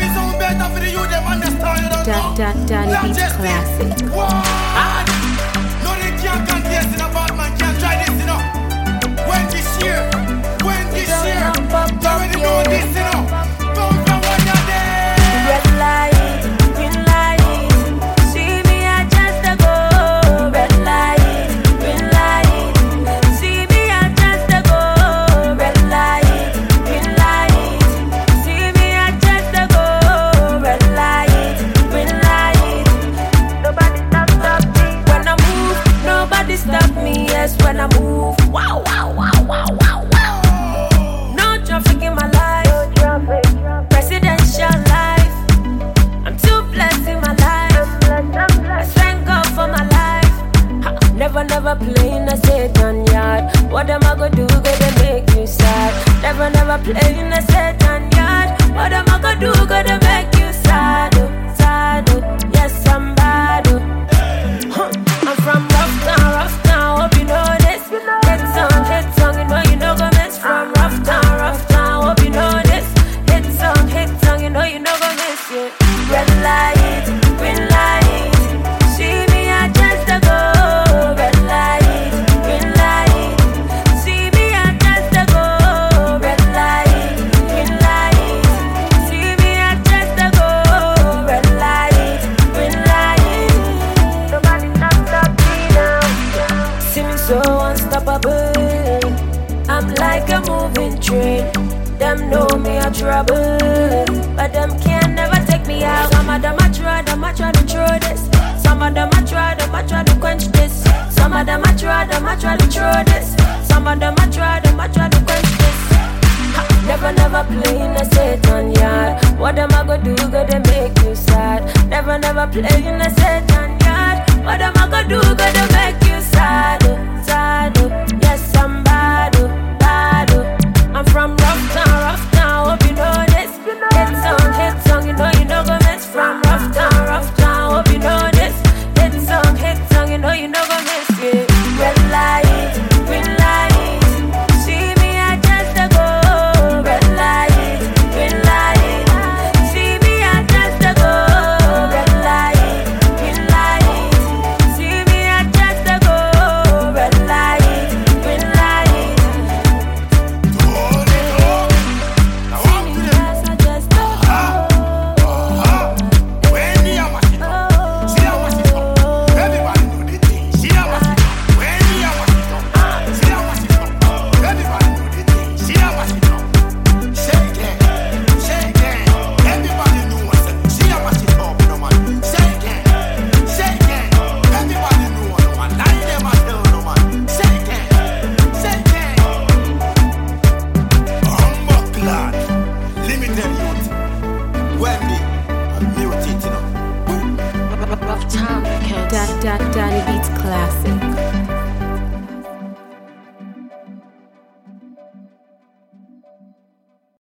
the sound better for the youth, them understand, you don't know. Danny Beats Classic. What? No, they can't contest in a bad man, can't try this, you know. When this year, you already know this, you know. Don't go on your day. Red light, green light. See me, I just a go. Red light, green light. See me, I just a go. Red light, green light. See me, I just a go. Red light, green light. Nobody stop me when I move. Nobody stop me. Yes, when I move. Wow, wow, wow, wow, wow, wow. No traffic in my life. No traffic. Presidential life. I'm too blessed in my life. I thank God for my life. Never play in a Satan yard. What am I gonna do? Gonna make you sad. Never play in a Satan yard. What am I gonna do? Gonna make you sad. Sad. Yes, I'm bad. I'm from rough town. Hope you know this. Hit song, you know gonna miss. From rough town. Hope you know this. Hit song, you know gonna miss it. Red light, green light. See me, I just a go. Red light, green light. See me, I just a go. Red light, green light. See me, I just a go. Red light, green light. Nobody stop me now. See me so unstoppable. I'm like a moving train. Them know me a trouble, but them can never take me out. Some of them I try to throw this. Some of them I try to quench this. Some of them I try to throw this. Some of them I try to quench this. Never play in a Satan yard. What am I gonna do? Gonna make you sad. Never play in a Satan yard. What am I gonna do? Gonna make you sad. Sad. Yes, I'm bad. I'm from rough town, hope you know this. Hit song, you know gonna miss. From rough town, hope you know this. Hit song, you know gonna miss it. Red light, green light. See me, I just a go. Red light, green light. See me, I just a go. Red light, green light. See me, I just a go. Red light, green light. Danny Beats Classic.